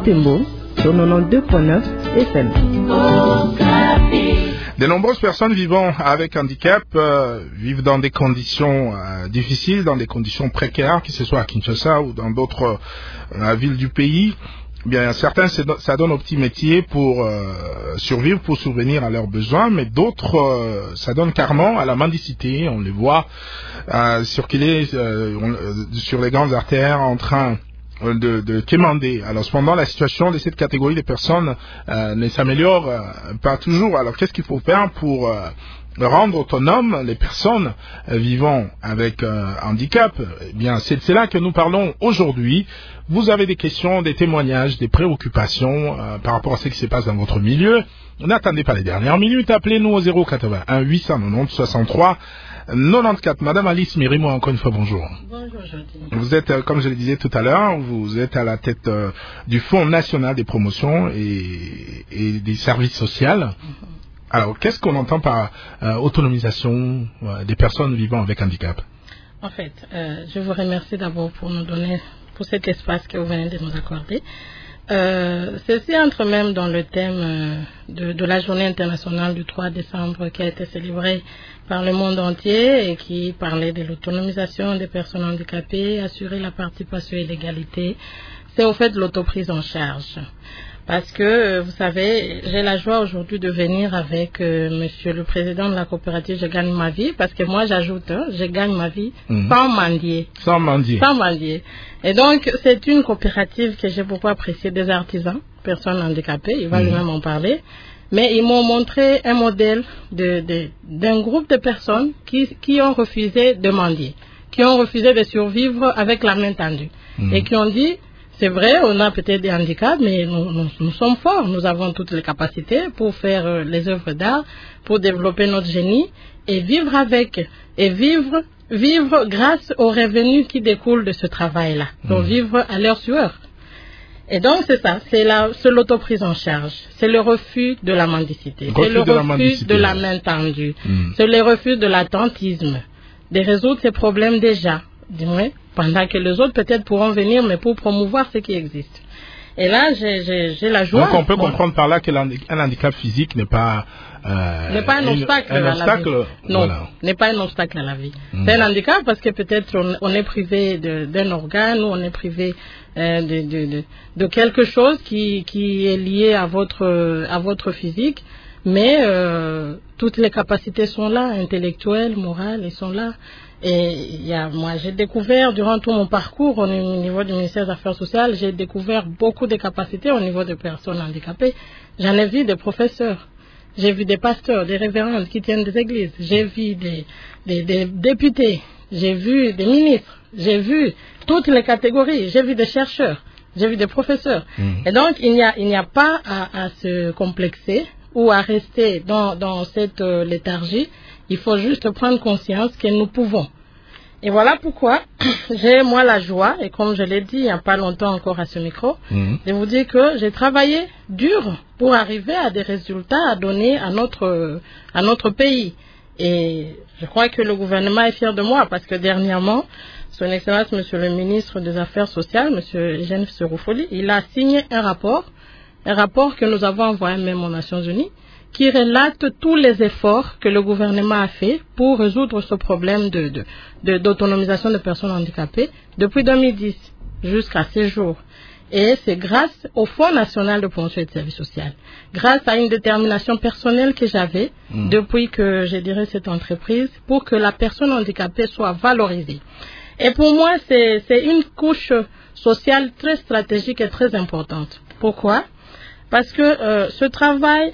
Butembo sur 92.9 FM. De nombreuses personnes vivant avec handicap vivent dans des conditions difficiles, dans des conditions précaires, que ce soit à Kinshasa ou dans d'autres villes du pays. Bien, certains, ça donne au petit métier pour survivre, pour subvenir à leurs besoins, mais d'autres, ça donne carrément à la mendicité. On les voit circuler sur les grandes artères en train de quémander. Alors cependant, la situation de cette catégorie de personnes ne s'améliore pas toujours. Alors qu'est-ce qu'il faut faire pour rendre autonomes les personnes vivant avec handicap? Eh bien, c'est là que nous parlons aujourd'hui. Vous avez des questions, des témoignages, des préoccupations par rapport à ce qui se passe dans votre milieu. N'attendez pas les dernières minutes. Appelez-nous au 081 890 63 94. Madame Alice Mirimo, encore une fois, bonjour. Bonjour, Jody. Vous êtes, comme je le disais tout à l'heure, vous êtes à la tête du Fonds national des promotions et des services sociaux. Alors, qu'est-ce qu'on entend par autonomisation des personnes vivant avec handicap? En fait, je vous remercie d'abord pour cet espace que vous venez de nous accorder. Ceci entre même dans le thème de la journée internationale du 3 décembre qui a été célébrée par le monde entier et qui parlait de l'autonomisation des personnes handicapées, assurer la participation et l'égalité. C'est au fait l'autoprise en charge. Parce que, vous savez, j'ai la joie aujourd'hui de venir avec monsieur le président de la coopérative Je gagne ma vie, parce que moi j'ajoute, je gagne ma vie sans mendier. Sans mendier. Sans mendier. Et donc, c'est une coopérative que j'ai beaucoup appréciée, des artisans, personnes handicapées, il va lui-même en parler. Mais ils m'ont montré un modèle d'un groupe de personnes qui ont refusé de mendier, qui ont refusé de survivre avec la main tendue. Et qui ont dit, c'est vrai, on a peut-être des handicaps, mais nous sommes forts. Nous avons toutes les capacités pour faire les œuvres d'art, pour développer notre génie et vivre avec. Et vivre grâce aux revenus qui découlent de ce travail-là. Donc vivre à leur sueur. Et donc c'est ça, c'est l'autoprise en charge. C'est le refus de la mendicité. C'est le refus de la main tendue. C'est le refus de l'attentisme. De résoudre ces problèmes déjà. Dis-moi, pendant que les autres peut-être pourront venir, mais pour promouvoir ce qui existe. Et là, j'ai la joie. Donc on peut comprendre par là qu'un handicap physique n'est pas un obstacle à la vie. Non, voilà. N'est pas un obstacle à la vie. C'est un handicap parce que peut-être on est privé d'un organe ou on est privé de quelque chose qui est lié à votre physique, mais toutes les capacités sont là, intellectuelles, morales, elles sont là. Et moi, j'ai découvert durant tout mon parcours au niveau du ministère des Affaires sociales, j'ai découvert beaucoup de capacités au niveau des personnes handicapées. J'en ai vu des professeurs, j'ai vu des pasteurs, des révérends qui tiennent des églises, j'ai vu des députés, j'ai vu des ministres, j'ai vu toutes les catégories, j'ai vu des chercheurs, j'ai vu des professeurs. Et donc, il n'y a pas à se complexer ou à rester dans cette léthargie. Il faut juste prendre conscience que nous pouvons. Et voilà pourquoi j'ai moi la joie, et comme je l'ai dit il n'y a pas longtemps encore à ce micro, de vous dire que j'ai travaillé dur pour arriver à des résultats à donner à notre pays. Et je crois que le gouvernement est fier de moi parce que dernièrement, Son Excellence, Monsieur le ministre des Affaires sociales, Monsieur Eugène Seroufoli, il a signé un rapport que nous avons envoyé même aux Nations Unies, qui relate tous les efforts que le gouvernement a fait pour résoudre ce problème d'autonomisation des personnes handicapées depuis 2010 jusqu'à ces jours. Et c'est grâce au Fonds national de promotion et de services sociaux, grâce à une détermination personnelle que j'avais depuis que j'ai dirigé cette entreprise pour que la personne handicapée soit valorisée. Et pour moi, c'est une couche sociale très stratégique et très importante. Pourquoi? Parce que ce travail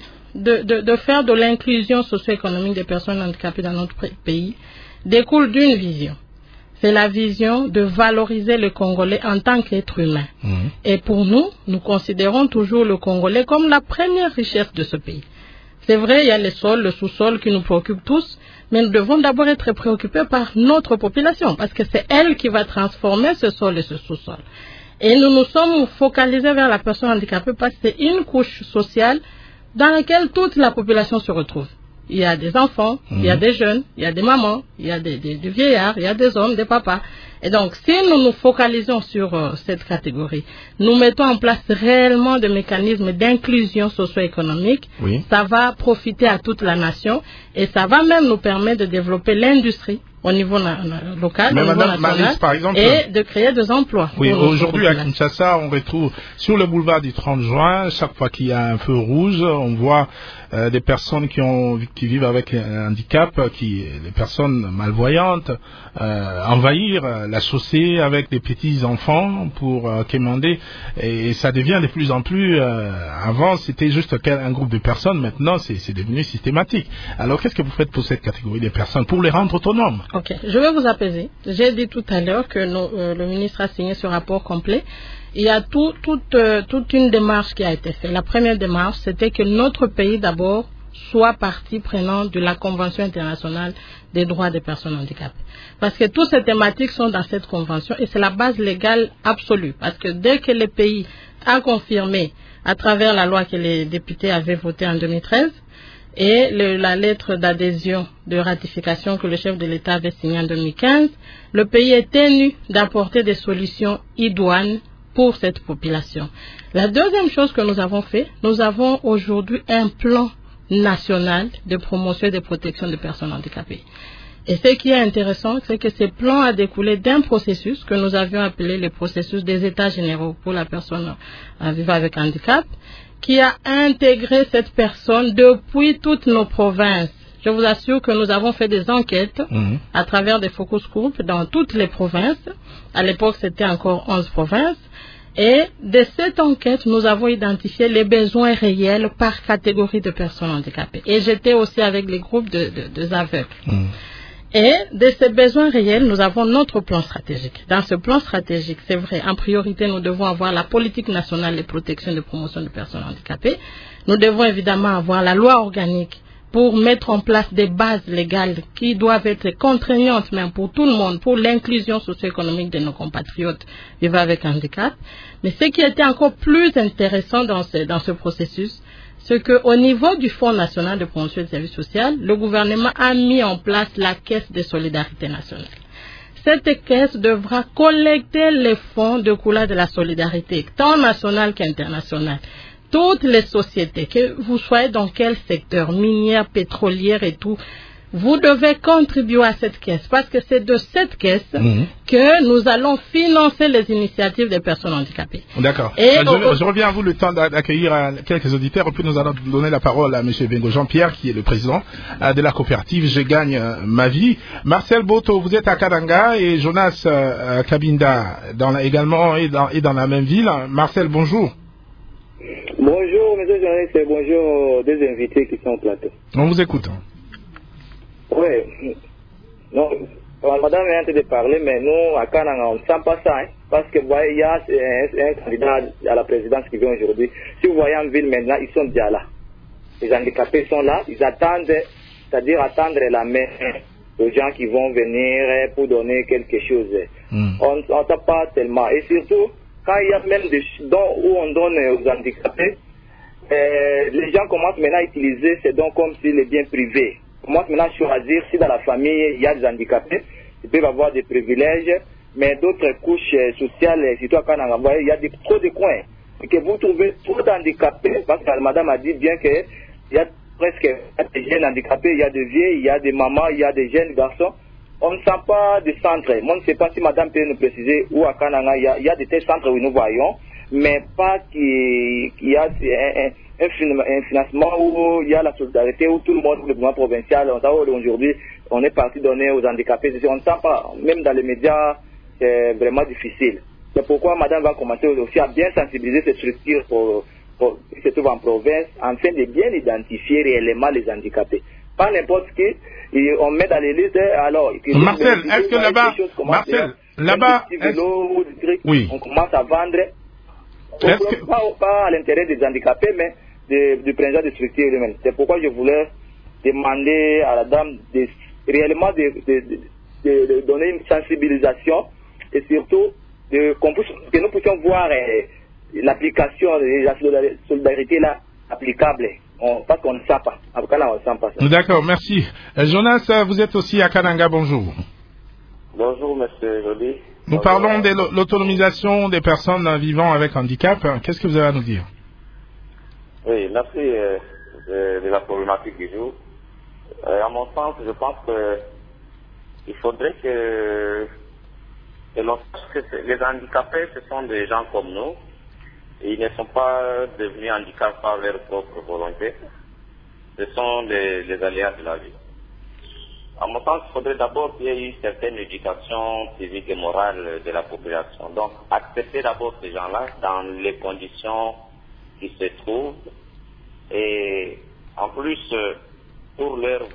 de faire de l'inclusion socio-économique des personnes handicapées dans notre pays découle d'une vision. C'est la vision de valoriser le Congolais en tant qu'être humain. Et pour nous considérons toujours le Congolais comme la première richesse de ce pays. C'est vrai, il y a les sols, le sous-sol qui nous préoccupent tous, mais nous devons d'abord être préoccupés par notre population, parce que c'est elle qui va transformer ce sol et ce sous-sol. Et nous nous sommes focalisés vers la personne handicapée parce que c'est une couche sociale dans laquelle toute la population se retrouve. il y a des enfants, il y a des jeunes, il y a des mamans, il y a des vieillards, il y a des hommes, des papas. Et donc, si nous nous focalisons sur cette catégorie, nous mettons en place réellement des mécanismes d'inclusion socio-économique, ça va profiter à toute la nation et ça va même nous permettre de développer l'industrie au niveau local, au niveau national, Maryse, par exemple, et de créer des emplois. Oui, aujourd'hui à Kinshasa, on retrouve sur le boulevard du 30 juin, chaque fois qu'il y a un feu rouge, on voit des personnes qui vivent avec un handicap, les personnes malvoyantes, envahir la chaussée avec des petits enfants pour quémander, et ça devient de plus en plus. Avant, c'était juste un groupe de personnes, maintenant c'est devenu systématique. Alors, qu'est-ce que vous faites pour cette catégorie de personnes, pour les rendre autonomes? Ok, je vais vous apaiser. J'ai dit tout à l'heure que le ministre a signé ce rapport complet. Il y a toute une démarche qui a été faite. La première démarche, c'était que notre pays d'abord soit partie prenante de la Convention internationale des droits des personnes handicapées. Parce que toutes ces thématiques sont dans cette convention et c'est la base légale absolue. Parce que dès que le pays a confirmé, à travers la loi que les députés avaient votée en 2013, et la lettre d'adhésion de ratification que le chef de l'État avait signée en 2015, le pays est tenu d'apporter des solutions idoines pour cette population. La deuxième chose que nous avons fait, nous avons aujourd'hui un plan national de promotion et de protection des personnes handicapées. Et ce qui est intéressant, c'est que ce plan a découlé d'un processus que nous avions appelé le processus des États généraux pour la personne vivant avec handicap, qui a intégré cette personne depuis toutes nos provinces. Je vous assure que nous avons fait des enquêtes à travers des focus groups dans toutes les provinces. À l'époque, c'était encore 11 provinces. Et de cette enquête, nous avons identifié les besoins réels par catégorie de personnes handicapées. Et j'étais aussi avec les groupes de aveugles. Et de ces besoins réels, nous avons notre plan stratégique. Dans ce plan stratégique, c'est vrai, en priorité, nous devons avoir la politique nationale de protection et de promotion des personnes handicapées. Nous devons évidemment avoir la loi organique pour mettre en place des bases légales qui doivent être contraignantes même pour tout le monde, pour l'inclusion socio-économique de nos compatriotes vivant avec handicap. Mais ce qui était encore plus intéressant dans ce processus, c'est qu'au niveau du Fonds national de promotion des services sociaux, le gouvernement a mis en place la Caisse de solidarité nationale. Cette caisse devra collecter les fonds de couleur de la solidarité, tant nationale qu'internationale. Toutes les sociétés, que vous soyez dans quel secteur, minière, pétrolière et tout, vous devez contribuer à cette caisse parce que c'est de cette caisse que nous allons financer les initiatives des personnes handicapées. D'accord. Je reviens à vous le temps d'accueillir quelques auditeurs et puis nous allons donner la parole à M. Bengo Jean-Pierre qui est le président de la coopérative Je gagne ma vie. Marcel Boto, vous êtes à Kadanga et Jonas Kabinda également est dans la même ville. Marcel, bonjour. Bonjour, M. journaliste, et bonjour des invités qui sont au plateau. On vous écoute. Oui, non, madame vient de parler, mais nous, à Kananga, on ne sent pas ça, hein, parce que, vous voyez, il y a un candidat à la présidence qui vient aujourd'hui. Si vous voyez en ville maintenant, ils sont déjà là. Les handicapés sont là, ils attendent, c'est-à-dire attendre la main aux gens qui vont venir pour donner quelque chose. On ne sent pas tellement. Et surtout, quand il y a même des dons où on donne aux handicapés, les gens commencent maintenant à utiliser ces dons comme si les biens privés. Commencent maintenant à choisir si dans la famille il y a des handicapés, ils peuvent avoir des privilèges, mais d'autres couches sociales, surtout à Kananga, il y a trop de coins. Et que vous trouvez trop d'handicapés, parce que la madame a dit bien qu'il y a presque des jeunes handicapés, il y a des vieilles, il y a des mamans, il y a des jeunes garçons. On ne sent pas de centre. Moi, je ne sais pas si madame peut nous préciser où à Kananga, il y a des tels centres où nous voyons, mais pas qu'il y a un financement où il y a la solidarité, où tout le monde, le gouvernement provincial, aujourd'hui, on est parti donner aux handicapés. On ne sent pas, même dans les médias, c'est vraiment difficile. C'est pourquoi madame va commencer aussi à bien sensibiliser ces structures qui se trouvent en province, afin de bien identifier réellement les handicapés. Pas n'importe qui, on met dans les listes, alors... Marcel, est-ce que là-bas... Marcel, là-bas... Oui. On commence à vendre, pas à l'intérêt des handicapés, mais du président de structure lui-même. C'est pourquoi je voulais demander à la dame réellement de donner une sensibilisation et surtout que nous puissions voir l'application de la solidarité là applicable. Parce qu'on ne sait pas. D'accord, merci. Jonas, vous êtes aussi à Kananga, bonjour. Bonjour, monsieur Joly. Nous parlons de l'autonomisation des personnes vivant avec handicap. Qu'est-ce que vous avez à nous dire? Oui, merci de la problématique du jour. À mon sens, je pense qu'il faudrait que l'on sache que les handicapés, ce sont des gens comme nous. Ils ne sont pas devenus handicapés par leur propre volonté. Ce sont les aléas de la vie. À mon sens, il faudrait d'abord qu'il y ait une certaine éducation civique et morale de la population. Donc, accepter d'abord ces gens-là dans les conditions qui se trouvent. Et en plus, pour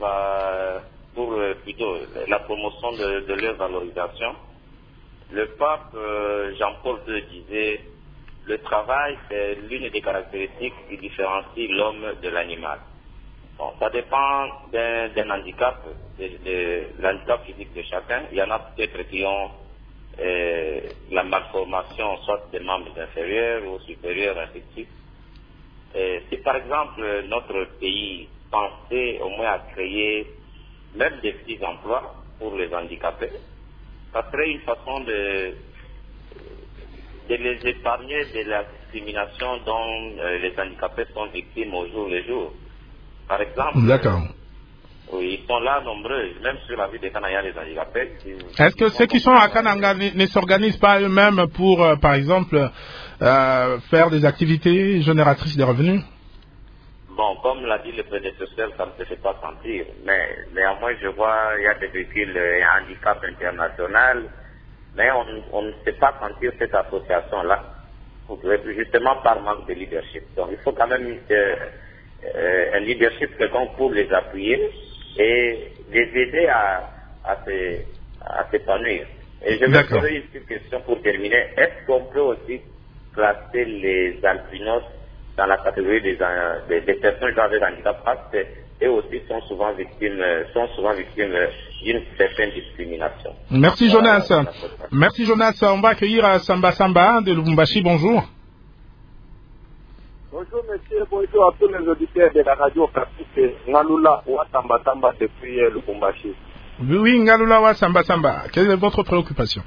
plutôt la promotion de leur valorisation, le pape Jean-Paul II disait: le travail, c'est l'une des caractéristiques qui différencie l'homme de l'animal. Bon, ça dépend d'un handicap, de l'handicap physique de chacun. Il y en a peut-être qui ont la malformation, soit des membres inférieurs ou supérieurs, ainsi de suite. Si par exemple notre pays pensait au moins à créer même des petits emplois pour les handicapés, ça serait une façon de les épargner de la discrimination dont les handicapés sont victimes au jour le jour. Par exemple, oui, ils sont là nombreux, même sur la ville de Kananga, les handicapés. Est-ce que ceux qui sont à Kananga ne s'organisent pas eux-mêmes pour, par exemple, faire des activités génératrices de revenus? Bon, comme l'a dit le prédécesseur, ça ne se fait pas sentir. Mais néanmoins, je vois, il y a des véhicules handicap international, mais on ne sait pas sentir cette association-là, justement par manque de leadership. Donc, il faut quand même un leadership quelconque pour les appuyer et les aider à s'épanouir. Et je vais poser une question pour terminer. Est-ce qu'on peut aussi classer les albinos dans la catégorie des personnes avec handicap, parce qu'eux aussi sont souvent victimes d'une certaine discrimination? Merci Jonas. Merci Jonas. On va accueillir Samba Samba de Lubumbashi. Bonjour. Bonjour monsieur, bonjour à tous les auditeurs de la radio pratique Ngalula wa Samba Samba depuis Lubumbashi. Oui, Ngalula wa Samba Samba. Quelle est votre préoccupation?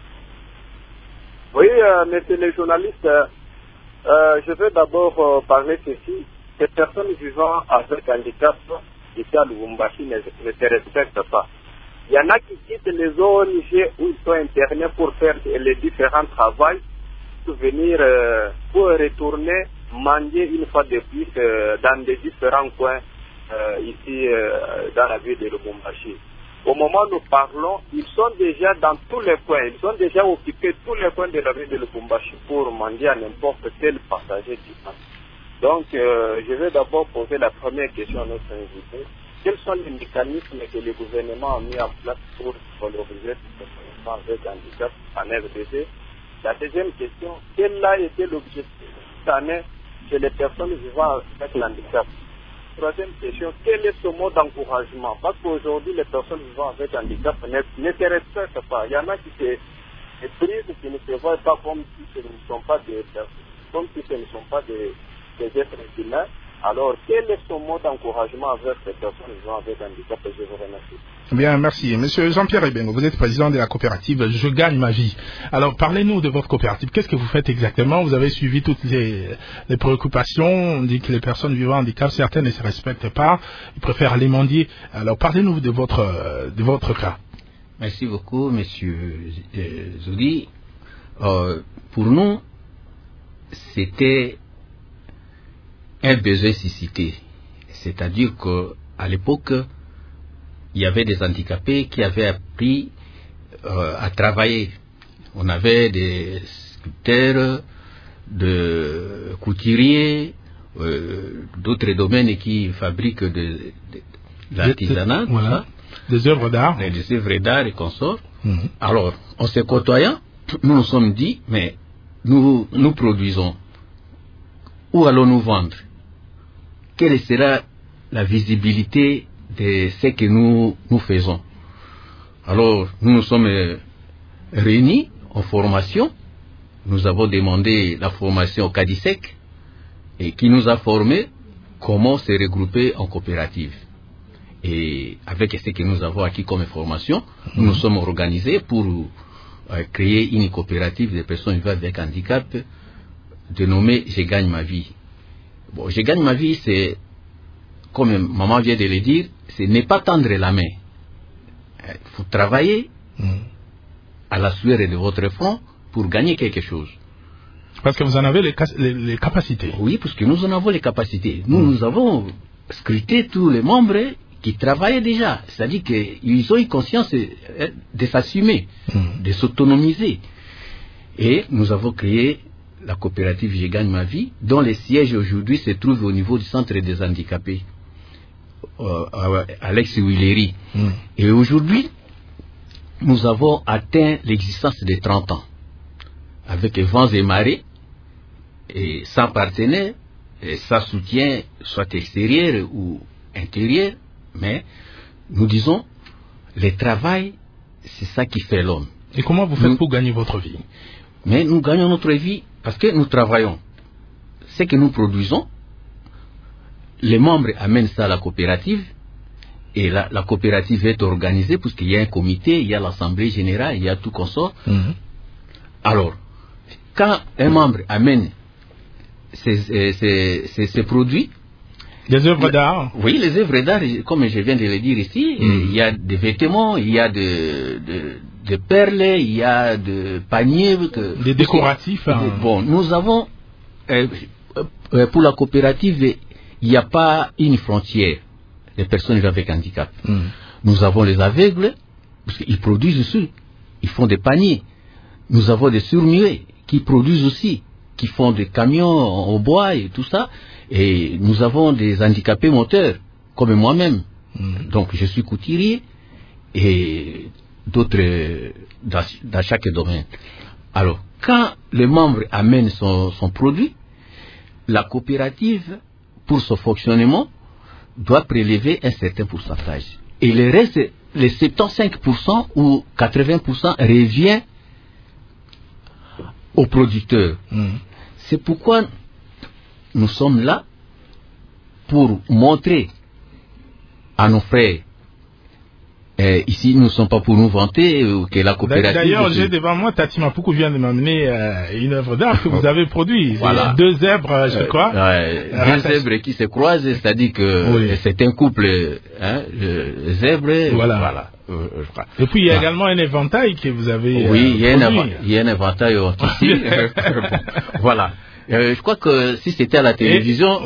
Oui, monsieur les journalistes, je veux d'abord parler ceci. Ces personnes vivant avec handicap ici à Lubumbashi ne se respectent pas. Il y en a qui quittent les ONG où ils sont internés pour faire les différents travaux, pour venir, pour retourner manger une fois de plus dans des différents coins ici dans la ville de Lubumbashi. Au moment où nous parlons, ils sont déjà dans tous les coins, ils ont déjà occupé tous les coins de la ville de Lubumbashi pour manger à n'importe quel passager du temps. Donc, je vais d'abord poser la première question à notre invité. Quels sont les mécanismes que le gouvernement a mis en place pour valoriser les personnes avec handicap en RDC? La deuxième question, quel a été l'objectif cette année chez les personnes vivant avec l'handicap? Troisième question, quel est ce mot d'encouragement? Parce qu'aujourd'hui, les personnes vivant avec handicap ne se respectent pas. Il y en a qui se brisent, qui ne se voient pas comme si ce ne sont pas des personnes, comme si ce ne sont pas des êtres humains. Alors, quel est ce mot d'encouragement avec les personnes vivant avec handicap? Je vous remercie. Bien, merci. Monsieur Jean-Pierre Ebengo, vous êtes président de la coopérative Je gagne ma vie. Alors, parlez-nous de votre coopérative. Qu'est-ce que vous faites exactement? Vous avez suivi toutes les préoccupations. On dit que les personnes vivant handicap, certaines ne se respectent pas. Ils préfèrent aller mendier. Alors, parlez-nous de votre cas. Merci beaucoup, monsieur Zodi. Pour nous, c'était un besoin suscité. C'est-à-dire qu'à l'époque, il y avait des handicapés qui avaient appris à travailler. On avait des sculpteurs, de couturiers, d'autres domaines qui fabriquent de l'artisanat, voilà, des œuvres d'art. Des œuvres d'art et consorts. Alors, en se côtoyant, nous nous sommes dit, mais nous produisons. Où allons-nous vendre? Quelle sera la visibilité de ce que nous faisons? Alors, nous nous sommes réunis en formation. Nous avons demandé la formation au CADISEC et qui nous a formés comment se regrouper en coopérative. Et avec ce que nous avons acquis comme information, nous nous sommes organisés pour créer une coopérative de personnes vivant avec handicap dénommée Je gagne ma vie. Bon, Je gagne ma vie, c'est, comme maman vient de le dire, ce n'est pas tendre la main. Il faut travailler à la sueur de votre front pour gagner quelque chose. Parce que vous en avez les capacités. Oui, parce que nous en avons les capacités. Nous avons scruté tous les membres qui travaillaient déjà. C'est-à-dire qu'ils ont eu conscience de s'assumer, de s'autonomiser. Et nous avons créé la coopérative Je gagne ma vie, dont le siège aujourd'hui se trouve au niveau du centre des handicapés, Alex Willery. Et aujourd'hui, nous avons atteint l'existence de 30 ans, avec vents et marées, et sans partenaire, et sans soutien, soit extérieur ou intérieur, mais nous disons, le travail, c'est ça qui fait l'homme. Et comment vous faites pour gagner votre vie? Mais nous gagnons notre vie parce que nous travaillons. Ce que nous produisons, les membres amènent ça à la coopérative, et la coopérative est organisée parce qu'il y a un comité, il y a l'assemblée générale, il y a tout consort. Alors, quand un membre amène ces produits, les œuvres d'art. Oui, les œuvres d'art, comme je viens de le dire ici, il y a des vêtements, il y a des perles, il y a des paniers. Des décoratifs. Bon, nous avons, pour la coopérative, il n'y a pas une frontière des personnes avec handicap. Nous avons les aveugles, parce qu'ils produisent aussi, ils font des paniers. Nous avons des sourds-muets qui produisent aussi, qui font des camions en bois et tout ça. Et nous avons des handicapés moteurs, comme moi-même. Donc je suis couturier et d'autres dans chaque domaine. Alors, quand le membre amène son produit, la coopérative, pour son fonctionnement, doit prélever un certain pourcentage. Et le reste, les 75% ou 80% revient aux producteurs. C'est pourquoi nous sommes là pour montrer à nos frères, ici nous ne sommes pas pour nous vanter que la coopérative... D'ailleurs, j'ai devant moi, Tati Mapuku vient de m'amener une œuvre d'art que vous avez produite. Voilà. 2 zèbres, je crois. 2 zèbres qui se croisent, c'est-à-dire que c'est un couple zèbre. Voilà. Et puis il y a également un éventail que vous avez il y a un éventail ici. Voilà. Je crois que si c'était à la télévision,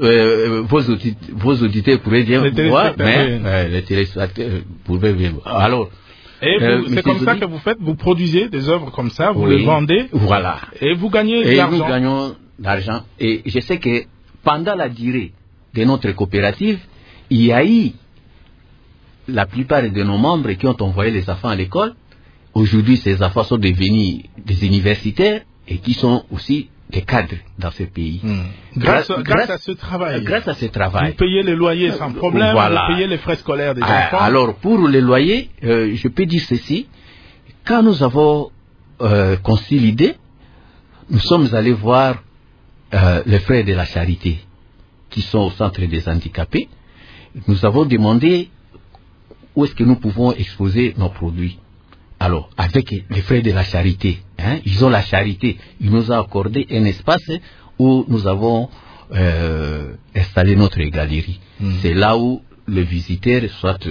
vos auditeurs pourraient dire voir, mais les téléspectateurs pourraient bien. Alors, c'est comme ça que vous faites, vous produisez des œuvres comme ça, vous les vendez, voilà, et vous gagnez de l'argent. Et nous gagnons de l'argent. Et je sais que pendant la durée de notre coopérative, il y a eu la plupart de nos membres qui ont envoyé les enfants à l'école. Aujourd'hui, ces enfants sont devenus des universitaires et qui sont aussi des cadres dans ce pays. Grâce à ce travail. Grâce à ce travail. Vous payez les loyers sans problème, vous payez les frais scolaires des enfants. Alors, pour les loyers, je peux dire ceci. Quand nous avons conçu l'idée, nous sommes allés voir les frères de la charité qui sont au centre des handicapés. Nous avons demandé où est-ce que nous pouvons exposer nos produits. Alors, avec les frères de la charité, ils ont la charité, ils nous ont accordé un espace où nous avons installé notre galerie. C'est là où les visiteurs, soit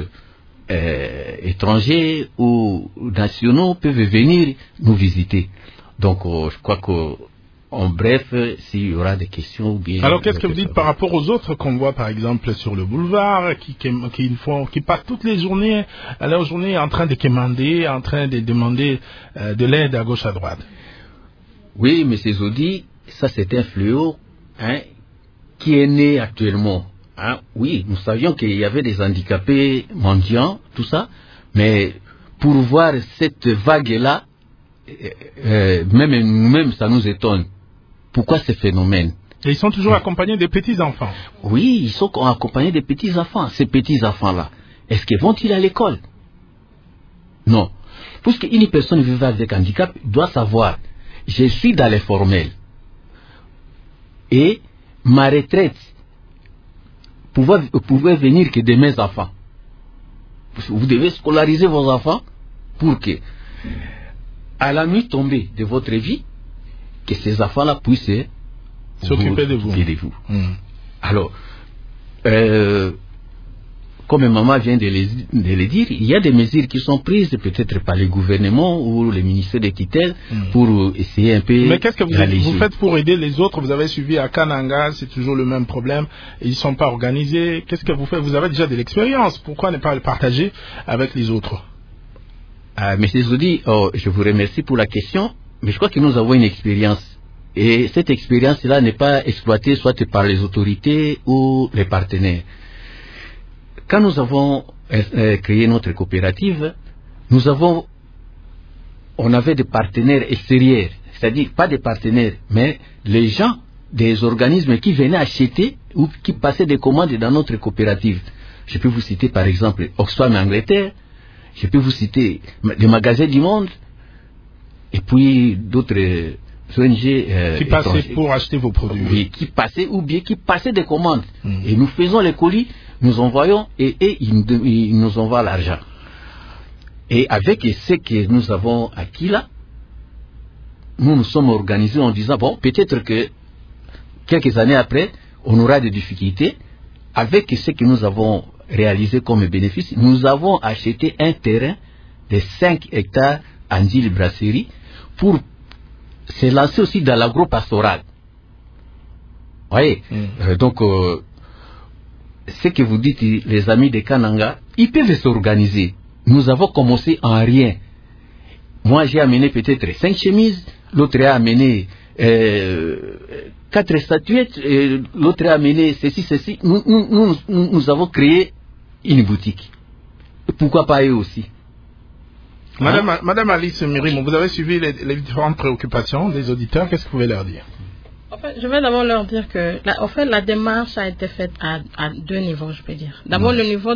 étrangers ou nationaux, peuvent venir nous visiter. Donc, je crois que en bref, s'il y aura des questions ou bien... Alors, qu'est-ce que vous dites par rapport aux autres qu'on voit, par exemple, sur le boulevard, qui passent toutes les journées, à leur journée, en train de quémander, en train de demander de l'aide à gauche, à droite? Oui, M. Zodi, ça c'est un fléau qui est né actuellement. Oui, nous savions qu'il y avait des handicapés mendiants, tout ça, mais pour voir cette vague-là, même nous-mêmes, ça nous étonne. Pourquoi ce phénomène? Et ils sont toujours accompagnés des petits-enfants. Oui, ils sont accompagnés des petits-enfants. Ces petits-enfants-là, est-ce qu'ils vont-ils à l'école? Non. Puisqu'une personne vivant avec handicap doit savoir, je suis dans les formels. Et ma retraite pouvez venir que de mes enfants. Vous devez scolariser vos enfants pour que, à la nuit tombée de votre vie, que ces enfants-là puissent s'occuper de vous. Alors, comme maman vient de le dire, il y a des mesures qui sont prises peut-être par le gouvernement ou le ministère de tutelle pour essayer un peu. Mais qu'est-ce que vous faites pour aider les autres? Vous avez suivi à Kananga, c'est toujours le même problème. Ils ne sont pas organisés. Qu'est-ce que vous faites? Vous avez déjà de l'expérience. Pourquoi ne pas le partager avec les autres? Monsieur Zoudi, je vous remercie pour la question, mais je crois que nous avons une expérience. Et cette expérience-là n'est pas exploitée soit par les autorités ou les partenaires. Quand nous avons créé notre coopérative, on avait des partenaires extérieurs, c'est-à-dire pas des partenaires, mais les gens des organismes qui venaient acheter ou qui passaient des commandes dans notre coopérative. Je peux vous citer par exemple Oxfam Angleterre, je peux vous citer les magasins du monde, et puis d'autres ONG qui passaient pour acheter vos produits. Oui, qui passaient ou bien qui passaient des commandes. Et nous faisons les colis, nous envoyons et ils nous envoient l'argent. Et avec ce que nous avons acquis là, nous nous sommes organisés en disant, bon, peut-être que quelques années après, on aura des difficultés. Avec ce que nous avons réalisé comme bénéfice, nous avons acheté un terrain de 5 hectares en île Brasserie pour se lancer aussi dans l'agro-pastoral. Vous voyez, donc, ce que vous dites, les amis de Kananga, ils peuvent s'organiser. Nous avons commencé en rien. Moi, j'ai amené peut-être 5 chemises, l'autre a amené 4 statuettes, l'autre a amené ceci. Nous avons créé une boutique. Pourquoi pas eux aussi? Madame Alice Mirimo, vous avez suivi les différentes préoccupations des auditeurs. Qu'est-ce que vous pouvez leur dire? En fait, je vais d'abord leur dire que la démarche a été faite à 2 niveaux, je peux dire. D'abord, le niveau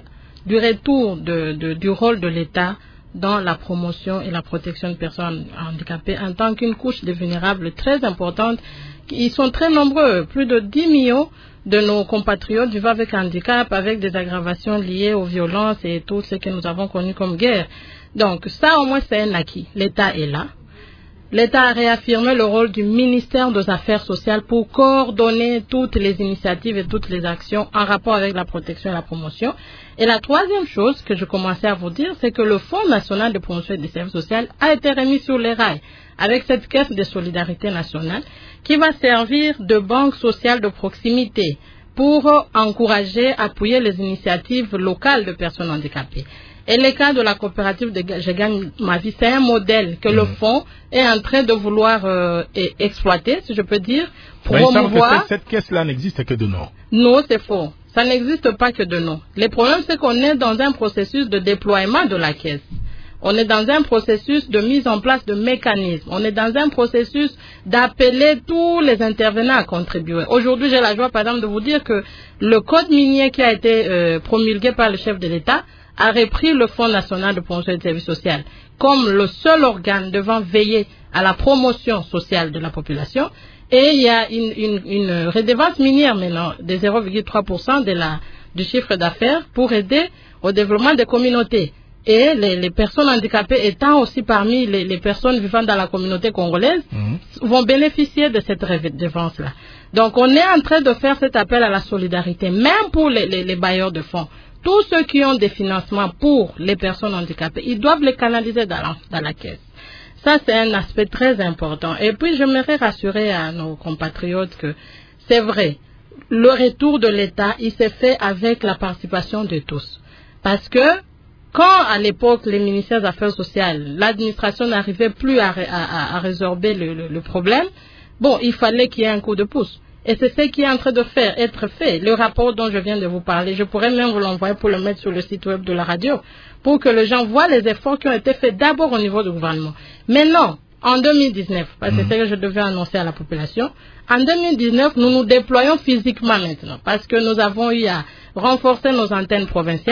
du retour du rôle de l'État dans la promotion et la protection de personnes handicapées en tant qu'une couche de vulnérables très importante. Ils sont très nombreux, plus de 10 millions de nos compatriotes vivent avec handicap, avec des aggravations liées aux violences et tout ce que nous avons connu comme guerre. Donc ça au moins c'est un acquis. L'État est là. L'État a réaffirmé le rôle du ministère des Affaires sociales pour coordonner toutes les initiatives et toutes les actions en rapport avec la protection et la promotion. Et la troisième chose que je commençais à vous dire, c'est que le Fonds national de promotion et des services sociaux a été remis sur les rails avec cette caisse de solidarité nationale qui va servir de banque sociale de proximité pour encourager, appuyer les initiatives locales de personnes handicapées. Et le cas de la coopérative de Je gagne ma vie, c'est un modèle que le fonds est en train de vouloir exploiter, si je peux dire, promouvoir. Cette caisse-là n'existe que de nom. Non, c'est faux. Ça n'existe pas que de nom. Le problème, c'est qu'on est dans un processus de déploiement de la caisse. On est dans un processus de mise en place de mécanismes. On est dans un processus d'appeler tous les intervenants à contribuer. Aujourd'hui, j'ai la joie, par exemple, de vous dire que le code minier qui a été promulgué par le chef de l'État a repris le Fonds national de promotion des services sociaux comme le seul organe devant veiller à la promotion sociale de la population. Et il y a une redevance minière maintenant de 0,3% du chiffre d'affaires pour aider au développement des communautés. Et les personnes handicapées étant aussi parmi les personnes vivant dans la communauté congolaise vont bénéficier de cette redevance-là. Donc on est en train de faire cet appel à la solidarité, même pour les bailleurs de fonds. Tous ceux qui ont des financements pour les personnes handicapées, ils doivent les canaliser dans la caisse. Ça, c'est un aspect très important. Et puis, j'aimerais rassurer à nos compatriotes que c'est vrai, le retour de l'État, il s'est fait avec la participation de tous. Parce que, quand à l'époque, les ministères des Affaires sociales, l'administration n'arrivait plus à résorber le problème, bon, il fallait qu'il y ait un coup de pouce. Et c'est ce qui est en train de être fait. Le rapport dont je viens de vous parler, je pourrais même vous l'envoyer pour le mettre sur le site web de la radio, pour que les gens voient les efforts qui ont été faits d'abord au niveau du gouvernement. Mais non, en 2019, parce que c'est ce que je devais annoncer à la population, en 2019, nous nous déployons physiquement maintenant, parce que nous avons eu à renforcer nos antennes provinciales.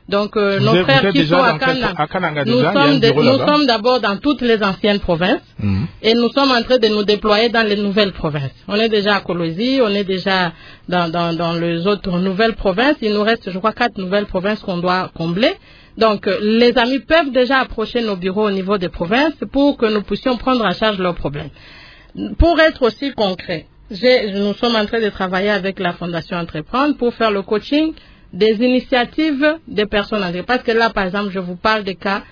Donc, nos frères qui sont à Kananga, nous sommes d'abord dans toutes les anciennes provinces et nous sommes en train de nous déployer dans les nouvelles provinces. On est déjà à Kolosi, on est déjà dans les autres nouvelles provinces. Il nous reste, je crois, 4 nouvelles provinces qu'on doit combler. Donc, les amis peuvent déjà approcher nos bureaux au niveau des provinces pour que nous puissions prendre en charge leurs problèmes. Pour être aussi concret, nous sommes en train de travailler avec la Fondation Entreprendre pour faire le coaching des initiatives des personnes âgées. Parce que là, par exemple, je vous parle des cas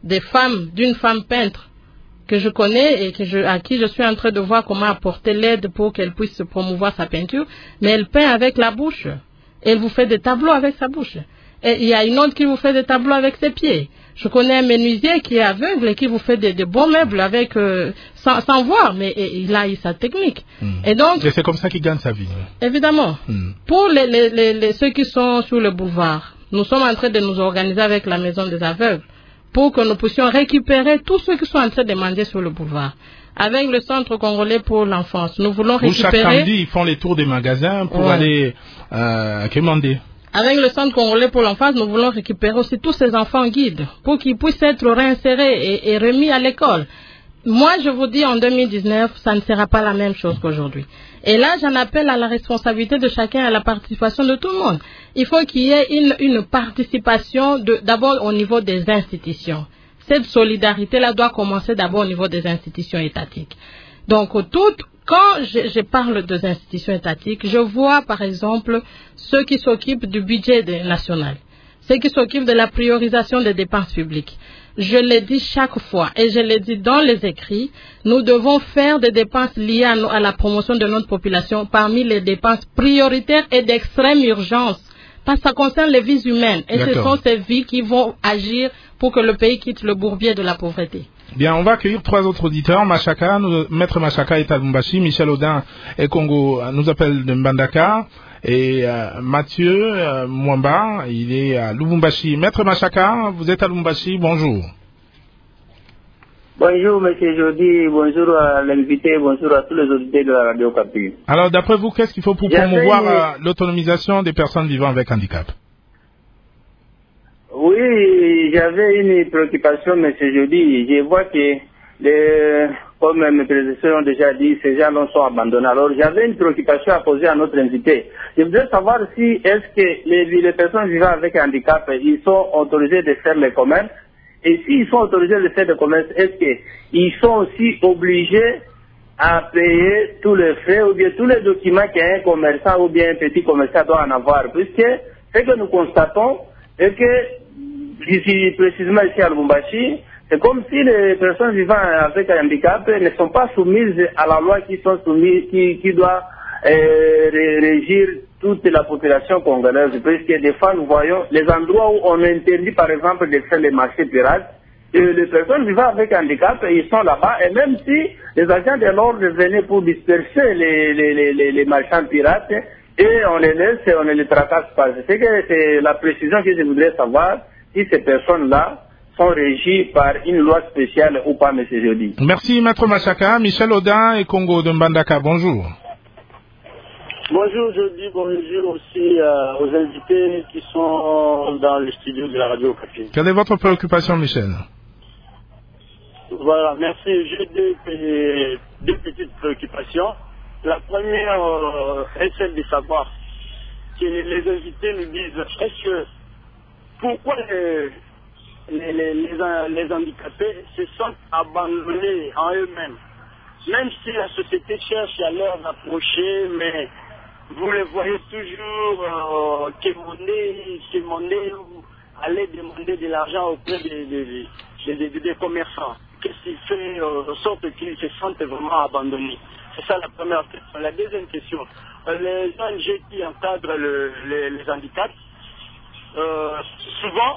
d'une femme peintre que je connais et à qui je suis en train de voir comment apporter l'aide pour qu'elle puisse promouvoir sa peinture. Mais elle peint avec la bouche. Elle vous fait des tableaux avec sa bouche. Et il y a une autre qui vous fait des tableaux avec ses pieds. Je connais un menuisier qui est aveugle et qui vous fait de bons meubles avec sans voir, mais il a sa technique. Et donc, c'est comme ça qu'il gagne sa vie. Évidemment. Pour ceux qui sont sur le boulevard, nous sommes en train de nous organiser avec la Maison des Aveugles pour que nous puissions récupérer tous ceux qui sont en train de manger sur le boulevard. Avec le Centre Congolais pour l'Enfance, nous voulons récupérer... Chaque samedi, ils font les tours des magasins pour aller commander. Avec le Centre Congolais pour l'Enfance, nous voulons récupérer aussi tous ces enfants guides pour qu'ils puissent être réinsérés et remis à l'école. Moi, je vous dis, en 2019, ça ne sera pas la même chose qu'aujourd'hui. Et là, j'en appelle à la responsabilité de chacun, à la participation de tout le monde. Il faut qu'il y ait une participation d'abord au niveau des institutions. Cette solidarité-là doit commencer d'abord au niveau des institutions étatiques. Donc, quand je parle des institutions étatiques, je vois par exemple ceux qui s'occupent du budget national, ceux qui s'occupent de la priorisation des dépenses publiques. Je le dis chaque fois et je le dis dans les écrits, nous devons faire des dépenses liées à la promotion de notre population parmi les dépenses prioritaires et d'extrême urgence. Parce que ça concerne les vies humaines et ce sont ces vies qui vont agir pour que le pays quitte le bourbier de la pauvreté. Bien, on va accueillir 3 autres auditeurs. Maître Machaka est à Lubumbashi, Michel Audin et Congo nous appelle de Mbandaka et Mathieu Mwamba, il est à Lubumbashi. Maître Machaka, vous êtes à Lubumbashi, bonjour. Bonjour M. Jody, bonjour à l'invité, bonjour à tous les auditeurs de la Radio Capu. Alors d'après vous, qu'est-ce qu'il faut pour promouvoir l'autonomisation des personnes vivant avec handicap? Oui, j'avais une préoccupation, M. Jody. Je vois que, comme mes prédécesseurs ont déjà dit, ces gens-là sont abandonnés. Alors, j'avais une préoccupation à poser à notre invité. Je voudrais savoir si, est-ce que les personnes vivant avec handicap, ils sont autorisés de faire les commerces? Et s'ils sont autorisés de faire des commerces, est-ce qu'ils sont aussi obligés à payer tous les frais ou bien tous les documents qu'un commerçant ou bien un petit commerçant doit en avoir? Puisque ce que nous constatons, est que, ici, précisément ici à Lubumbashi, c'est comme si les personnes vivant avec un handicap ne sont pas soumises à la loi qui doit régir toute la population congolaise. Puisque des fois, nous voyons les endroits où on interdit, par exemple, de faire les marchés pirates. Et les personnes vivant avec handicap, ils sont là-bas. Et même si les agents de l'ordre venaient pour disperser les marchands pirates, et on les laisse et on ne les tracasse pas. C'est la précision que je voudrais savoir, si ces personnes-là sont régies par une loi spéciale ou pas, M. Jody. Merci, Maître Machaka. Michel Audin et Congo de Mbandaka, bonjour. Bonjour, Jody, bonjour aussi aux invités qui sont dans le studio de la Radio Capi. Quelle est votre préoccupation, Michel? Voilà, merci. J'ai deux petites préoccupations. La première est celle de savoir que les invités nous disent pourquoi les handicapés se sont abandonnés en eux-mêmes. Même si la société cherche à leur approcher, mais vous les voyez toujours quémander ou aller demander de l'argent auprès des commerçants. Qu'est-ce qui fait en sorte qu'ils se sentent vraiment abandonnés? C'est ça la première question. La deuxième question, les ONG qui encadrent les handicaps, souvent,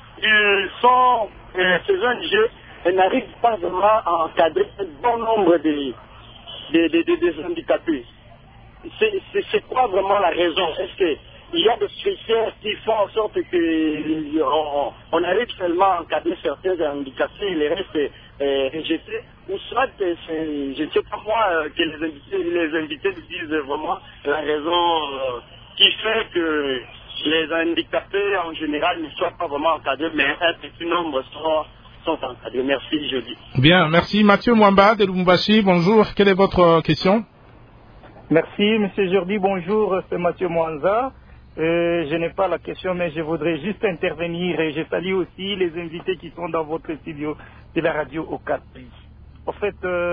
ces ONG n'arrivent pas vraiment à encadrer un bon nombre des handicapés. C'est quoi vraiment la raison? Est-ce qu'il y a des critères qui font en sorte qu'on arrive seulement à encadrer certains handicapés et les restes rejetés? Ou soit, je ne sais pas moi, que les invités nous disent vraiment la raison qui fait les handicapés en général ne soient pas vraiment encadrés, mais un petit nombre sont encadrés. Merci, je dis. Bien, merci. Mathieu Mwamba de Lubumbashi, bonjour. Quelle est votre question? Merci, M. Jordi, bonjour, c'est Mathieu Mwanza. Je n'ai pas la question, mais je voudrais juste intervenir et je salue aussi les invités qui sont dans votre studio de la radio Okapi. En fait,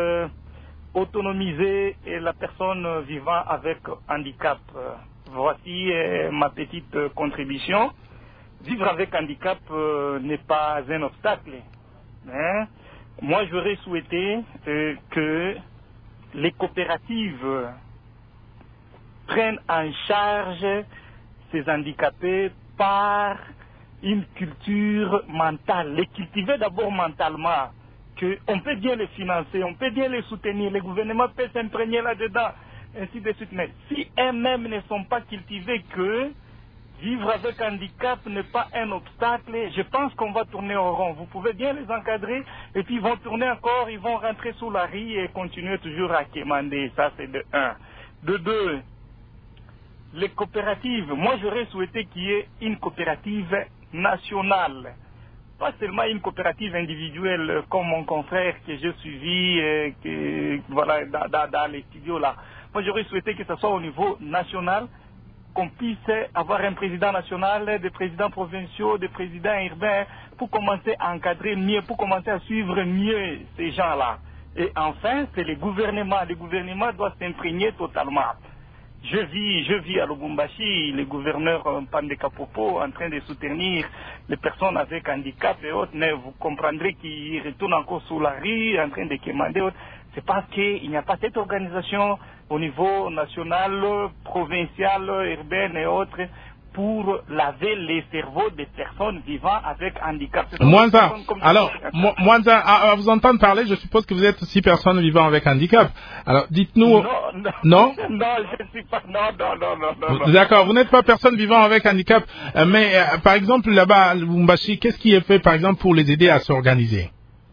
autonomiser la personne vivant avec handicap. Voici ma petite contribution. Vivre avec handicap n'est pas un obstacle. Hein? Moi, j'aurais souhaité que les coopératives prennent en charge ces handicapés par une culture mentale, les cultiver d'abord mentalement, qu'on peut bien les financer, on peut bien les soutenir, le gouvernement peut s'imprégner là-dedans, ainsi de suite. Mais si eux-mêmes ne sont pas cultivés, que vivre avec handicap n'est pas un obstacle, je pense qu'on va tourner au rond. Vous pouvez bien les encadrer, et puis ils vont tourner encore, ils vont rentrer sous la rue et continuer toujours à quémander. Ça, c'est de 1. De 2, les coopératives, moi j'aurais souhaité qu'il y ait une coopérative nationale, pas seulement une coopérative individuelle comme mon confrère que j'ai suivi voilà, dans les studios là. Moi j'aurais souhaité que ce soit au niveau national, qu'on puisse avoir un président national, des présidents provinciaux, des présidents urbains, pour commencer à encadrer mieux, pour commencer à suivre mieux ces gens-là. Et enfin, c'est le gouvernement. Le gouvernement doit s'imprégner totalement. Je vis à Lubumbashi, le gouverneur Pandeka Popo en train de soutenir les personnes avec handicap et autres, mais vous comprendrez qu'il retourne encore sous la rue en train de quémander autres. C'est parce qu'il n'y a pas cette organisation au niveau national, provincial, urbain et autres pour laver les cerveaux des personnes vivant avec handicap. Mwanza, alors, Mwanza, à vous entendre parler, je suppose que vous êtes aussi personne vivant avec handicap. Alors, dites-nous... Non, je ne suis pas... Non. D'accord, vous n'êtes pas personne vivant avec handicap, mais par exemple, là-bas, à Lubumbashi, qu'est-ce qui est fait, par exemple, pour les aider à s'organiser?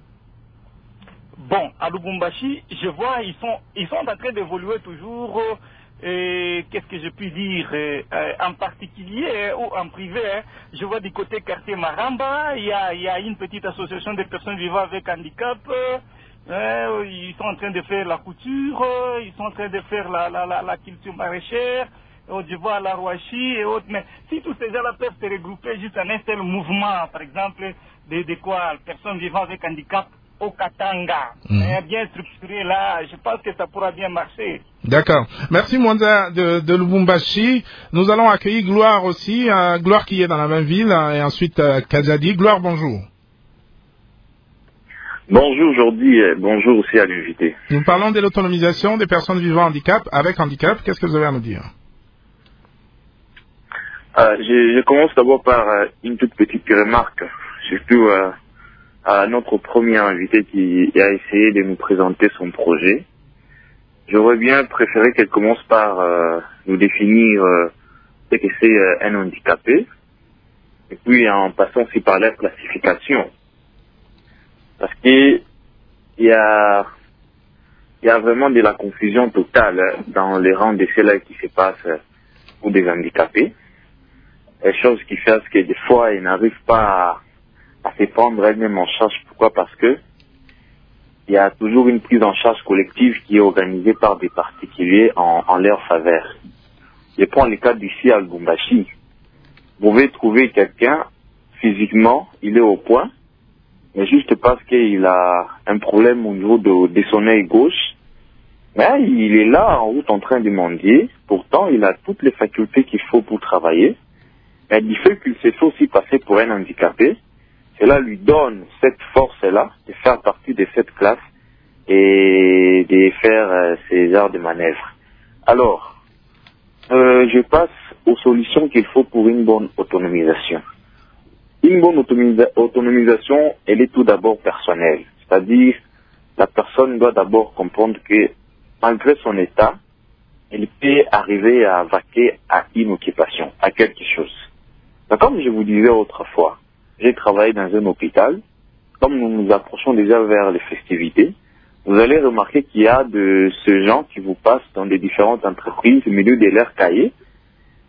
Bon, à Lubumbashi, je vois, ils sont en train d'évoluer toujours... qu'est-ce que je puis dire, en particulier ou en privé, je vois du côté quartier Maramba, il y a une petite association de personnes vivant avec handicap, ils sont en train de faire la couture, ils sont en train de faire la culture maraîchère, je vois la Rouachi et autres, mais si tous ces gens-là peuvent se regrouper juste en un seul mouvement, par exemple, de quoi, personnes vivant avec handicap, au Katanga, bien structuré là, je pense que ça pourra bien marcher. D'accord. Merci Mwanza de Lubumbashi. Nous allons accueillir Gloire aussi, Gloire qui est dans la même ville, et ensuite Kazadi. Gloire, bonjour. Bonjour Jordi, bonjour aussi à l'invité. Nous parlons de l'autonomisation des personnes vivant avec handicap. Qu'est-ce que vous avez à nous dire? Je commence d'abord par une toute petite remarque, surtout à notre premier invité qui a essayé de nous présenter son projet. J'aurais bien préféré qu'elle commence par nous définir ce que c'est un handicapé, et puis en passant aussi par la classification. Parce qu'il y a vraiment de la confusion totale dans les rangs de ceux-là qui se passent pour des handicapés. Et chose qui fait que des fois, ils n'arrivent pas à se prendre elles-mêmes en charge. Pourquoi? Parce que il y a toujours une prise en charge collective qui est organisée par des particuliers en leur faveur. Je prends le cas d'ici à Lubumbashi. Vous pouvez trouver quelqu'un, physiquement, il est au point, mais juste parce qu'il a un problème au niveau de son œil gauche, mais il est là en route en train de mendier. Pourtant, il a toutes les facultés qu'il faut pour travailler. Mais du fait qu'il se fait aussi passer pour un handicapé, cela lui donne cette force-là de faire partie de cette classe et de faire ces arts de manœuvre. Alors, je passe aux solutions qu'il faut pour une bonne autonomisation. Une bonne autonomisation, elle est tout d'abord personnelle. C'est-à-dire, la personne doit d'abord comprendre que, malgré son état, elle peut arriver à vaquer à une occupation, à quelque chose. Mais comme je vous disais autrefois, j'ai travaillé dans un hôpital. Comme nous nous approchons déjà vers les festivités, vous allez remarquer qu'il y a de ce genre qui vous passent dans des différentes entreprises au milieu de leur cahier.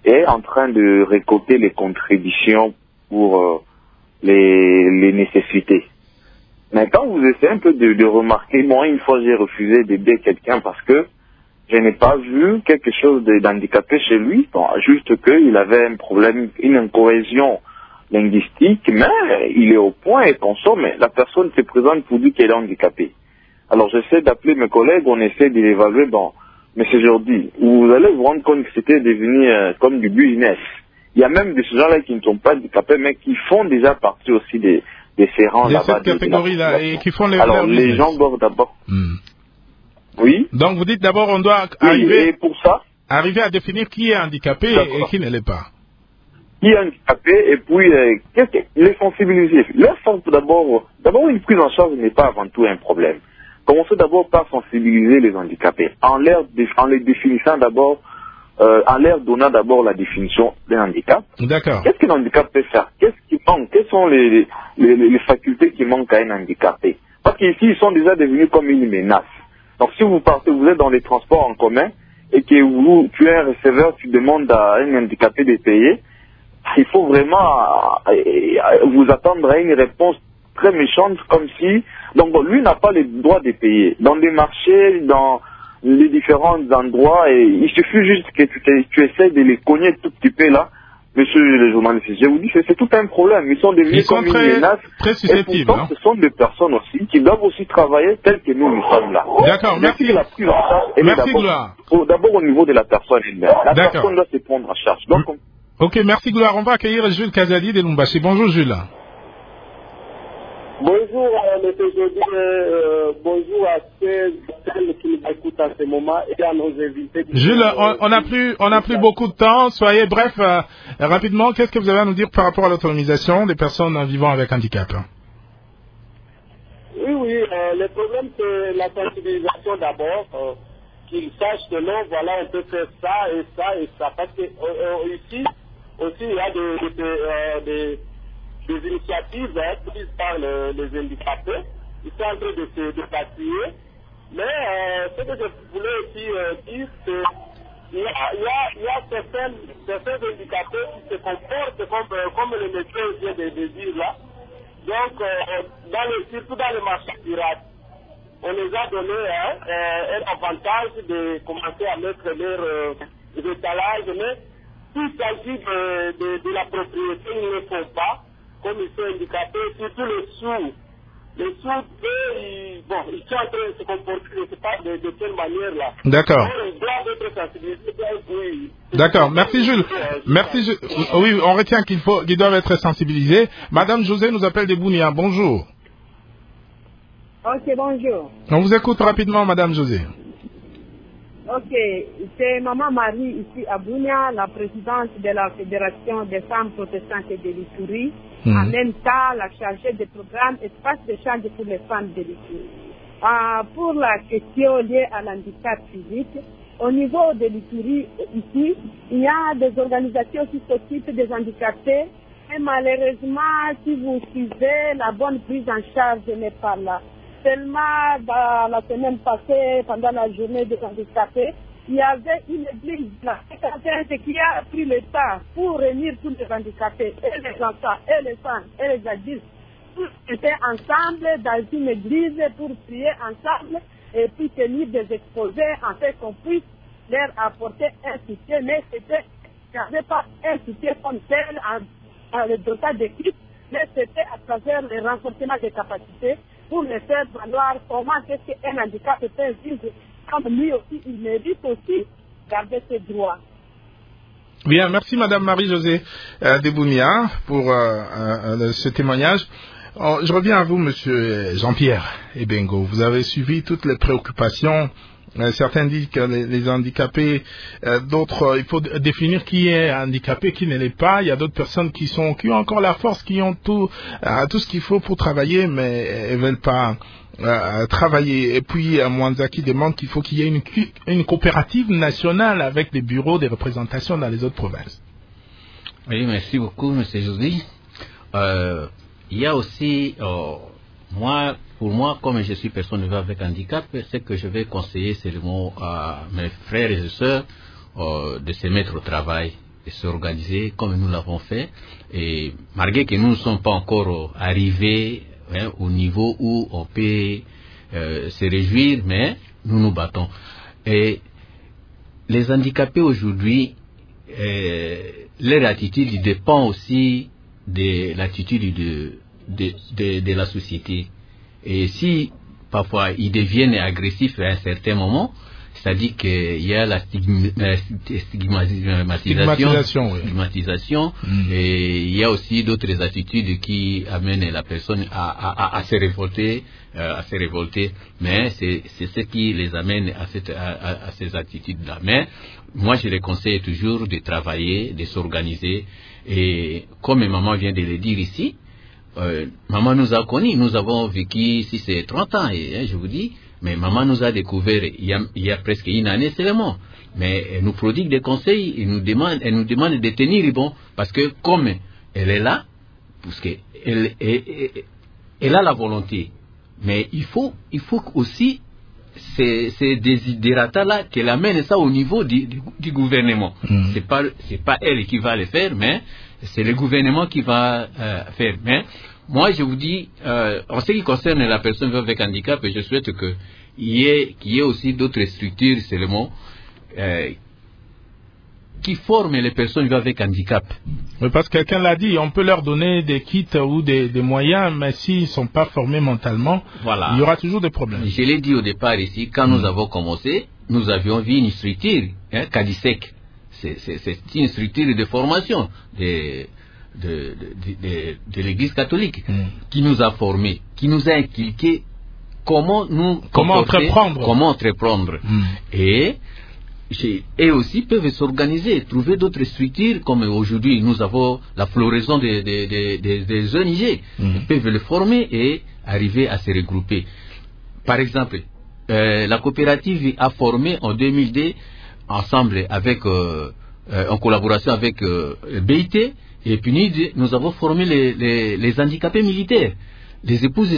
est en train de récolter les contributions pour les nécessités. Mais quand vous essayez un peu de remarquer, moi une fois j'ai refusé d'aider quelqu'un parce que je n'ai pas vu quelque chose d'handicapé chez lui, bon, juste qu'il avait un problème, une incohésion linguistique, mais il est au point et consomme, mais la personne se présente pour dire qu'elle est handicapée. Alors j'essaie d'appeler mes collègues, on essaie de l'évaluer, bon, mais c'est aujourd'hui, vous allez vous rendre compte que c'était devenu comme du business. Il y a même des gens-là qui ne sont pas handicapés, mais qui font déjà partie aussi des serrants là-bas. De cette catégorie-là, et qui font les alors les gens doivent d'abord... Oui. Donc vous dites d'abord on doit arriver à définir qui est handicapé et qui ne l'est pas. Qui est handicapé et puis les sensibiliser. D'abord une prise en charge n'est pas avant tout un problème. Commencez d'abord par sensibiliser les handicapés en les définissant d'abord, en leur donnant d'abord la définition d'un handicap. D'accord. Qu'est-ce qu'un handicap peut faire? Qu'est-ce qui manque? Quelles sont les facultés qui manquent à un handicapé? Parce qu'ici ils sont déjà devenus comme une menace. Donc si vous êtes dans les transports en commun et que tu es un receveur, tu demandes à un handicapé de payer, il faut vraiment vous attendre à une réponse très méchante comme si... Donc lui n'a pas le droit de payer. Dans les marchés, dans les différents endroits, et il suffit juste que tu essaies de les cogner tout petit peu là. Monsieur le journaliste, je vous dis que c'est tout un problème. Ils sont devenus comme une menace. Très susceptibles. Et pourtant, ce sont des personnes aussi qui doivent aussi travailler telles que nous sommes là. D'accord, merci. Merci, Gloire. D'abord au niveau de la personne elle-même. La personne doit se prendre en charge. Donc, ok, merci Gloire. On va accueillir Jules Kazadi de Lumbashi. Bonjour Jules. Bonjour M. Jody, bonjour à ceux qui nous écoutent à ce moment et à nos invités. Jules, on n'a plus beaucoup de temps. Soyez bref, rapidement, qu'est-ce que vous avez à nous dire par rapport à l'autonomisation des personnes vivant avec handicap? Oui, le problème c'est la sensibilisation d'abord, qu'ils sachent que non, voilà, on peut faire ça et ça et ça. Parce que ici aussi il y a des initiatives prises par les handicapés. Ils sont en train de se bâtir. Mais ce que je voulais aussi dire, c'est qu'il y a certains handicapés qui se comportent comme le médecin vient de dire là. Donc, surtout dans le marché pirate, on les a donné un avantage de commencer à mettre leurs étalages, mais s'il s'agit de la propriété, ils ne le font pas. Comme ils sont handicapés, surtout les sourds. Les sourds, ils sont en train de se comporter, je ne sais pas de quelle manière là. D'accord. Ils doivent être sensibilisés. Oui. D'accord, merci Jules. Merci Jules. Oui, on retient qu'ils doivent être sensibilisés. Madame José nous appelle de Bounia. Bonjour. Ok, bonjour. On vous écoute rapidement, Madame José. Ok, c'est Maman Marie ici à Bounia, la présidente de la Fédération des femmes protestantes de l'Ituri. En même temps, la chargée des programmes Espace d'échange pour les femmes de l'Ituri. Pour la question liée à l'handicap physique, au niveau de l'Ituri, ici, il y a des organisations qui s'occupent des handicapés. Et malheureusement, si vous suivez, la bonne prise en charge n'est pas là. Seulement, dans la semaine passée, pendant la journée des handicapés, il y avait une église là, qui a pris le temps pour réunir tous les handicapés, et les enfants, et les femmes, et les adultes. Tous étaient ensemble dans une église pour prier ensemble et puis tenir des exposés en fait qu'on puisse leur apporter un soutien. Mais c'était, il n'y avait pas un soutien comme tel dans le dossier d'équipe, mais c'était à travers le renforcement des capacités pour les faire valoir comment est-ce qu'un handicap peut vivre. Comme lui aussi, il mérite aussi garder ses droits. Bien, merci Madame Marie-Josée Debounia pour ce témoignage. Je reviens à vous, Monsieur Jean-Pierre Ebengo. Vous avez suivi toutes les préoccupations. Certains disent que les handicapés, d'autres, il faut définir qui est handicapé, qui ne l'est pas. Il y a d'autres personnes qui ont encore la force, qui ont tout ce qu'il faut pour travailler, mais elles veulent pas travailler. Et puis Mwanzaki demande qu'il faut qu'il y ait une coopérative nationale avec des bureaux de représentation dans les autres provinces. Oui, merci beaucoup, Monsieur Josy. Il y a aussi pour moi, comme je suis personne vivant avec handicap, ce que je vais conseiller seulement à mes frères et sœurs de se mettre au travail. s'organiser comme nous l'avons fait. Et malgré que nous ne sommes pas encore arrivés au niveau où on peut se réjouir, mais nous nous battons. Et les handicapés aujourd'hui, leur attitude dépend aussi de l'attitude de la société. Et si parfois ils deviennent agressifs à un certain moment, c'est-à-dire qu'il y a la stigmatisation et il y a aussi d'autres attitudes qui amènent la personne à se révolter, mais c'est ce qui les amène à ces attitudes-là. Mais moi, je les conseille toujours de travailler, de s'organiser, et comme maman vient de le dire ici, maman nous a connus, nous avons vécu ici c'est 30 ans, et je vous dis, mais maman nous a découvert il y a presque une année seulement. Mais elle nous prodigue des conseils, elle nous demande de tenir bon, parce que comme elle est là, parce qu'elle a la volonté, mais il faut aussi ces desiderata-là qu'elle amène ça au niveau du gouvernement. C'est pas elle qui va le faire, mais c'est le gouvernement qui va faire. Mais moi, je vous dis, en ce qui concerne la personne avec handicap, je souhaite qu'il y ait aussi d'autres structures seulement qui forment les personnes avec handicap. Oui, parce que quelqu'un l'a dit, on peut leur donner des kits ou des moyens, mais s'ils ne sont pas formés mentalement, il y aura toujours des problèmes. Je l'ai dit au départ ici, quand nous avons commencé, nous avions vu une structure, CADISEC. C'est une structure de formation de l'Église catholique qui nous a formés, qui nous a inculqué comment entreprendre. Et aussi peuvent s'organiser, trouver d'autres structures, comme aujourd'hui nous avons la floraison des ONG. Ils peuvent le former et arriver à se regrouper. Par exemple, la coopérative a formé en 2002 ensemble avec en collaboration avec BIT et PNUD, nous avons formé les handicapés militaires, les épouses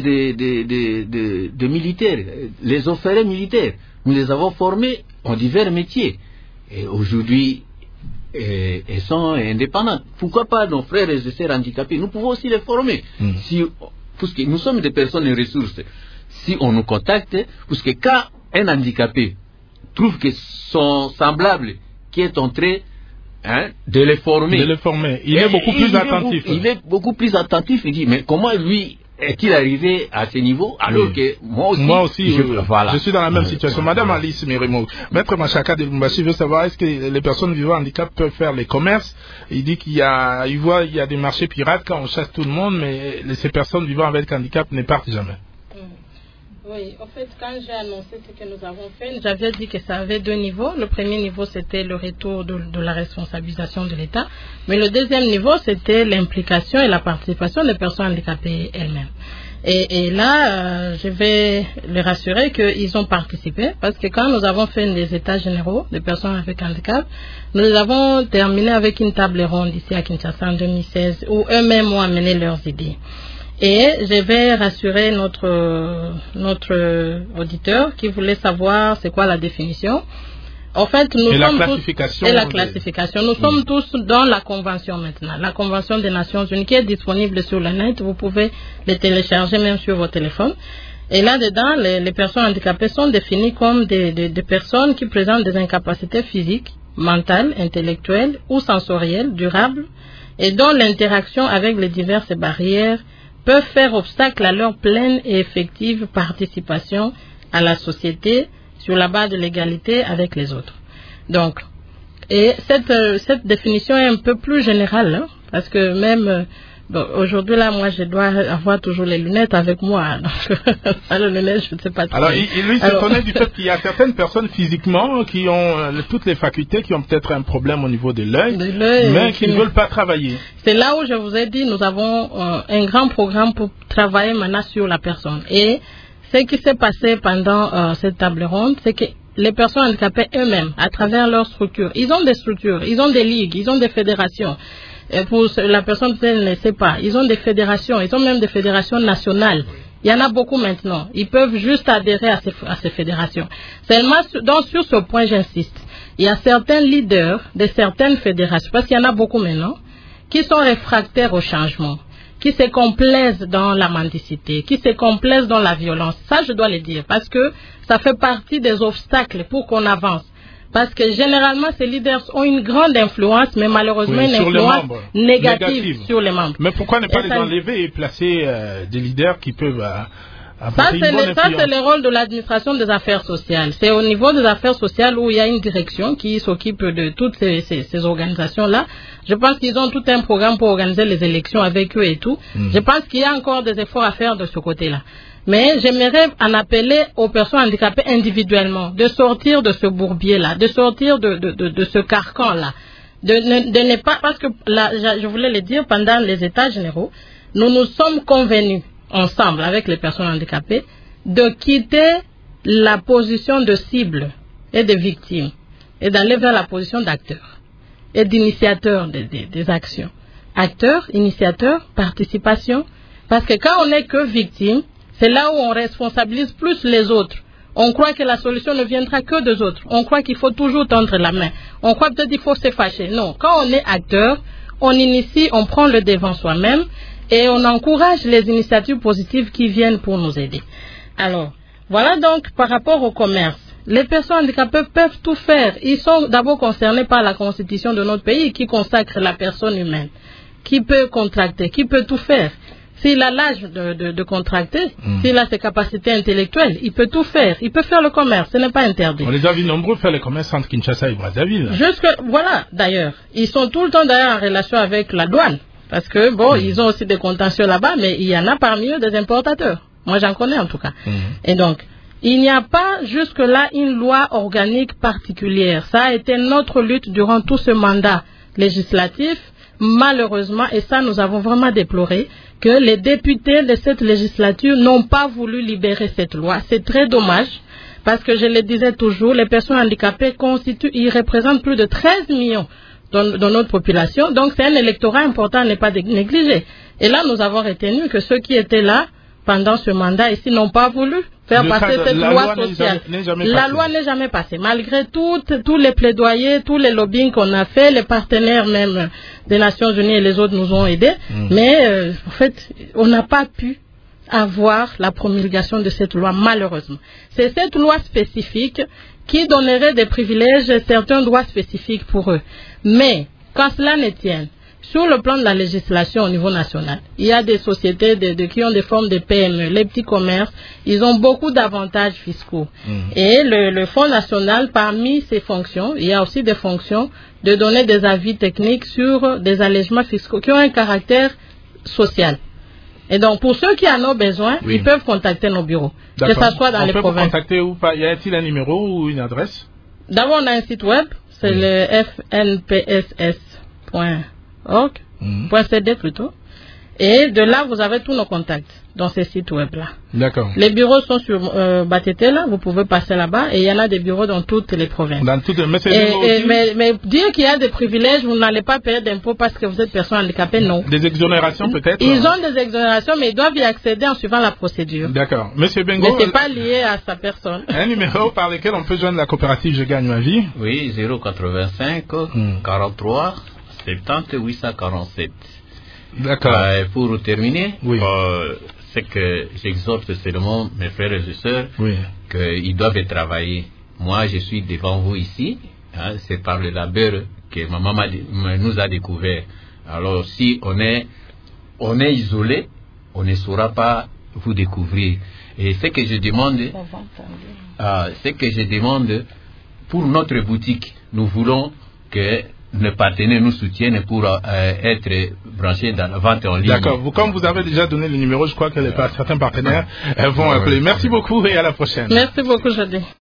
de militaires, les orphelins militaires. Nous les avons formés en divers métiers. Et aujourd'hui, elles sont indépendantes. Pourquoi pas nos frères et sœurs handicapés? Nous pouvons aussi les former. Parce que nous sommes des personnes de ressources. Si on nous contacte, parce que quand un handicapé trouve que son semblable qui est en train de les former. Il est beaucoup plus attentif. Il est beaucoup plus attentif. Il dit, mais comment lui est-il arrivé à ce niveau alors que moi aussi je suis dans la même situation. Madame Alice Mirimo, Maître Machaka de Lubumbashi veut savoir, est-ce que les personnes vivant handicap peuvent faire les commerces? Il dit qu'il y a des marchés pirates quand on chasse tout le monde, mais ces personnes vivant avec handicap ne partent jamais. Oui, en fait, quand j'ai annoncé ce que nous avons fait, j'avais dit que ça avait deux niveaux. Le premier niveau, c'était le retour de la responsabilisation de l'État. Mais le deuxième niveau, c'était l'implication et la participation des personnes handicapées elles-mêmes. Et là, je vais les rassurer qu'ils ont participé. Parce que quand nous avons fait les états généraux des personnes avec handicap, nous avons terminé avec une table ronde ici à Kinshasa en 2016, où eux-mêmes ont amené leurs idées. Et je vais rassurer notre auditeur qui voulait savoir c'est quoi la définition. En fait, la classification. Nous sommes tous dans la convention maintenant. La convention des Nations Unies qui est disponible sur le net. Vous pouvez les télécharger même sur vos téléphones. Et là-dedans, les personnes handicapées sont définies comme des personnes qui présentent des incapacités physiques, mentales, intellectuelles ou sensorielles durables et dont l'interaction avec les diverses barrières peuvent faire obstacle à leur pleine et effective participation à la société sur la base de l'égalité avec les autres. Donc, et cette définition est un peu plus générale, parce que même aujourd'hui là, moi je dois avoir toujours les lunettes avec moi. Donc, les lunettes, je ne sais pas trop. Alors, il se connaît du fait qu'il y a certaines personnes physiquement qui ont toutes les facultés, qui ont peut-être un problème au niveau de l'œil, mais qui ne veulent pas travailler. C'est là où je vous ai dit, nous avons un grand programme pour travailler maintenant sur la personne. Et ce qui s'est passé pendant cette table ronde, c'est que les personnes handicapées eux-mêmes, à travers leurs structures, ils ont des structures, ils ont des ligues, ils ont des fédérations. Pour la personne qui ne sait pas, ils ont des fédérations, ils ont même des fédérations nationales. Il y en a beaucoup maintenant. Ils peuvent juste adhérer à ces fédérations. Seulement, sur ce point, j'insiste. il y a certains leaders de certaines fédérations, parce qu'il y en a beaucoup maintenant, qui sont réfractaires au changement, qui se complaisent dans la mendicité, qui se complaisent dans la violence. Ça, je dois le dire, parce que ça fait partie des obstacles pour qu'on avance. Parce que généralement, ces leaders ont une grande influence, mais malheureusement une influence négative sur les membres. Mais pourquoi ne pas les enlever et placer des leaders qui peuvent... Ça, c'est le rôle de l'administration des affaires sociales. C'est au niveau des affaires sociales où il y a une direction qui s'occupe de toutes ces organisations-là. Je pense qu'ils ont tout un programme pour organiser les élections avec eux et tout. Je pense qu'il y a encore des efforts à faire de ce côté-là. Mais j'aimerais en appeler aux personnes handicapées individuellement de sortir de ce bourbier-là, de sortir de ce carcan-là. De ne pas, parce que là, je voulais le dire, pendant les États généraux, nous nous sommes convenus ensemble avec les personnes handicapées de quitter la position de cible et de victime et d'aller vers la position d'acteur et d'initiateur des actions. Acteur, initiateur, participation, parce que quand on n'est que victime, c'est là où on responsabilise plus les autres. On croit que la solution ne viendra que des autres. On croit qu'il faut toujours tendre la main. On croit peut-être qu'il faut se fâcher. Non, quand on est acteur, on initie, on prend le devant soi-même et on encourage les initiatives positives qui viennent pour nous aider. Alors, voilà donc par rapport au commerce. Les personnes handicapées peuvent tout faire. Ils sont d'abord concernés par la constitution de notre pays qui consacre la personne humaine, qui peut contracter, qui peut tout faire. S'il a l'âge de contracter, s'il a ses capacités intellectuelles, il peut tout faire. Il peut faire le commerce, ce n'est pas interdit. On les a vus nombreux faire le commerce entre Kinshasa et Brazzaville. Voilà, d'ailleurs. Ils sont tout le temps d'ailleurs en relation avec la douane. Parce que, ils ont aussi des contentieux là-bas, mais il y en a parmi eux des importateurs. Moi, j'en connais en tout cas. Et donc, il n'y a pas jusque-là une loi organique particulière. Ça a été notre lutte durant tout ce mandat législatif. Malheureusement, et ça nous avons vraiment déploré, que les députés de cette législature n'ont pas voulu libérer cette loi. C'est très dommage, parce que je le disais toujours, les personnes handicapées ils représentent plus de 13 millions dans notre population. Donc c'est un électorat important à ne pas négliger. Et là, nous avons retenu que ceux qui étaient là pendant ce mandat ici n'ont pas voulu faire passer cette loi sociale. La loi n'est jamais passée. Malgré tous les plaidoyers, tous les lobbying qu'on a fait, les partenaires même des Nations Unies et les autres nous ont aidés. Mais en fait, on n'a pas pu avoir la promulgation de cette loi, malheureusement. C'est cette loi spécifique qui donnerait des privilèges et certains droits spécifiques pour eux. Mais, quand cela ne tienne, sur le plan de la législation au niveau national, il y a des sociétés qui ont des formes de PME, les petits commerces, ils ont beaucoup d'avantages fiscaux. Et le Fonds national, parmi ses fonctions, il y a aussi des fonctions de donner des avis techniques sur des allègements fiscaux qui ont un caractère social. Et donc, pour ceux qui en ont besoin, ils peuvent contacter nos bureaux, que ce soit dans les provinces. On peut contacter ou pas? Y a-t-il un numéro ou une adresse? D'abord, on a un site web, c'est le fnpss.org.cd plutôt. Et de là, vous avez tous nos contacts dans ces sites web-là. D'accord. Les bureaux sont sur Batete, là, vous pouvez passer là-bas, et il y en a des bureaux dans toutes les provinces. Dans toutes, mais dire qu'il y a des privilèges, vous n'allez pas payer d'impôts parce que vous êtes personne handicapée, non. Des exonérations peut-être? Ils ont des exonérations, mais ils doivent y accéder en suivant la procédure. D'accord. Monsieur Bengo. Mais c'est pas lié à sa personne. Un numéro par lequel on peut joindre la coopérative Je Gagne Ma Vie? Oui, 085 43 70 847. D'accord. Pour terminer, c'est que j'exhorte seulement mes frères et sœurs qu'ils doivent travailler. Moi, je suis devant vous ici. C'est par le labeur que ma maman nous a découvert. Alors, si on est isolé, on ne saura pas vous découvrir. Et ce que je demande, pour notre boutique, nous voulons que nos partenaires nous soutiennent pour être branchés dans la vente en ligne. D'accord. Comme vous avez déjà donné le numéro, je crois que certains partenaires vont appeler. Merci beaucoup et à la prochaine. Merci beaucoup, Jody.